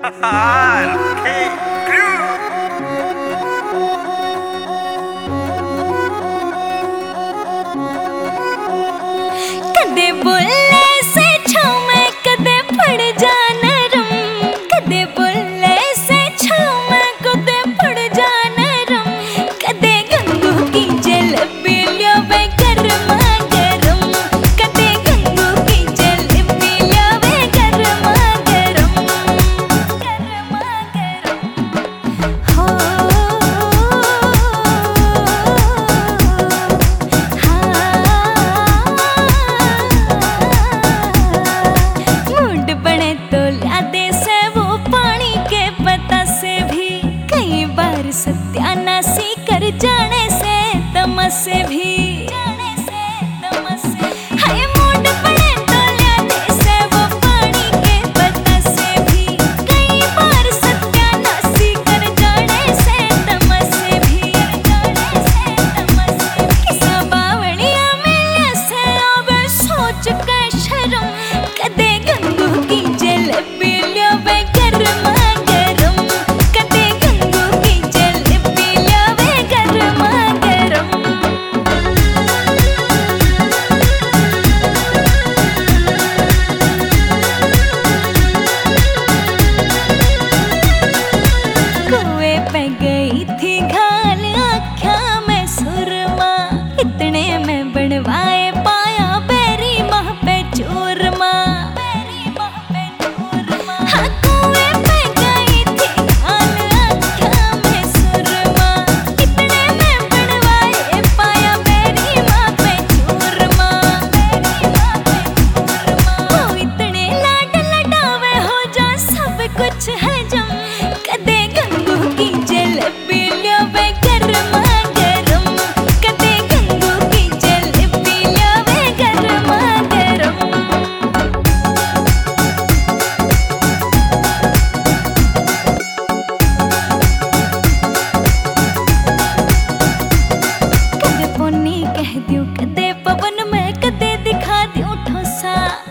कदे बोले से छाँव में कदे पड़ जा नरम, कदे बोले से छाँव में कदे पड़ जा नरम, कदे गंगू की जलेबी ल्यावे गरमा गरम, कदे गंगू की जलेबी ल्यावे गरमा गरम, गरमा गरम हो। सत्यानाशी कर जाने से तमसे भी हाय मूड बने तो ल्यादे से वो पानी के पता से भी, कई बार सत्यानाशी कर जाने से तमसे भी, किसा बावड़िया मिले से अब सोच के शर्म, कदे गंगू की जलेबी ल्यावे गरमा गरम, कदे गंगू की जलेबी ल्यावे गरमा गरम। कुएं पे गई थी घाल आँख्या में सुरमा, इतने में बनवाए पाया बेरी माह पे चूरमा, हाँ कुएं पे गई थी घाल आँख्या में सुरमा, इतने में बनवाए पाया बेरी माह पे चूरमा, वो इतने लाड लडावे हो जा सब कुछ हजम, कदे गंगू की जलेबी ल्यावे गरमा गरम, कदे गंगू की जलेबी ल्यावे गरमा गरम। कदे पोनी कह दियो कदे पवन में कदे दिखा दियो ठोसा।